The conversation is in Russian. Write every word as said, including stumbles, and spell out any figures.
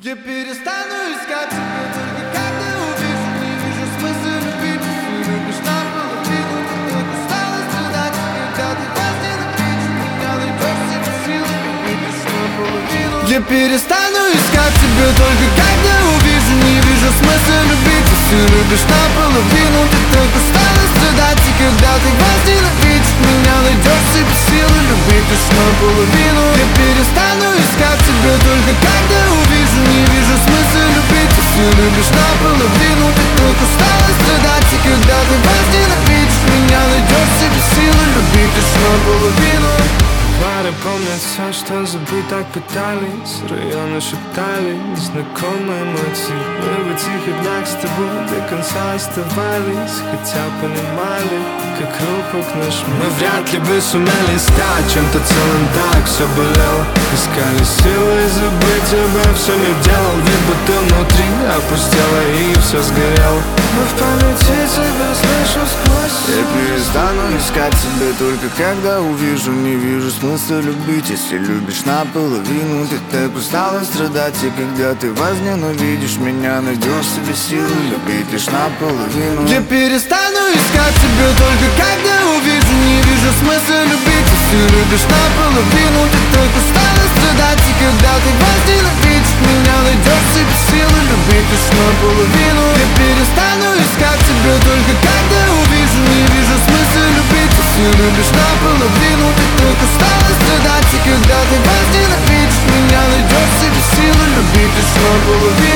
Я перестану искать тебя только когда увижу. Не вижу смысла любить, ты любишь наполовину. Ты так устала страдать, когда ты возненавидишь меня. Найдешь себе силы, любишь наполовину. Я перестану искать тебя только когда увижу. Не вижу смысла любить, ты любишь наполовину. Ты так устала страдать, и когда ты возненавидишь меня. Найдешь себе силы, любить лишь наполовину. Я перестану искать тебя только когда увижу. Не вижу смысла любить, если любишь наполовину. Ты так устала страдать, и когда ты возненавидишь меня. Найдешь себе силы, любить лишь наполовину. Пары помнят все, что забыть так пытались. Районы шептались, знакомые эмоции. Мы в этих днях с тобой до конца оставались. Хотя понимали, как хрупок наш мир. Мы вряд ли бы сумели стать чем-то целым, так все болело. Искали силы забыть обо всем. Я делал вид, будто внутри опустело и все сгорело. Но в памяти тебя слышу сквозь. Я перестану искать тебя только когда увижу. Не вижу смысла любить, если любишь наполовину. Ты так устала страдать, и когда ты возненавидишь меня. Найдешь себе силы любить лишь наполовину. Я перестану искать тебя только когда увижу. Не вижу смысла любить, если любишь наполовину. Ты так устала страдать, и когда ты возненавидишь меня. Найдешь себе силы любить лишь наполовину. Я перестану искать тебя только когда увижу. Не вижу смысла любить, если любишь наполовину. Ты так устала страдать, и когда ты возненавидишь меня. Найдешь себе силы любить лишь наполовину.